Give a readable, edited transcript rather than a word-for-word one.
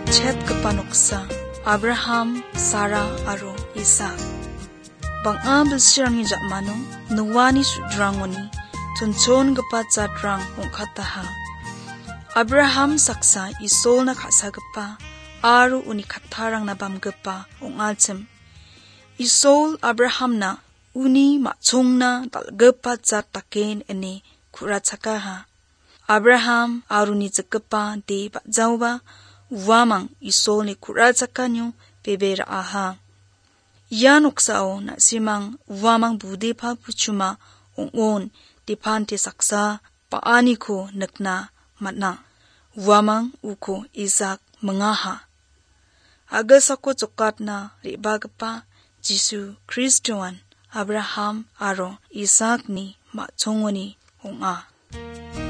chet kepanuksa Abraham, Sarah aro Isak. Bang besirang hijak manung nuwani sudrangoni tunchon gepa jadrang ongkataha. Abraham saksa isol na kasagapa aru unikatharang na bamgepa ongalcem. Isol Abraham na uni machong na dalgepa jat taken ene kuratsakaha. Abraham aru ni jegepa de bajauba uwamang isol ni kuratsakanyo bebera aha. Ia noksao na simang uwamang bude pa pucuma ong dipante saksa paani ko nekna matna. Uwamang uko Isak mengaha. Agasako cokat na ribagapa Jisu Kristuan Abraham aro Isak ni machongoni onga.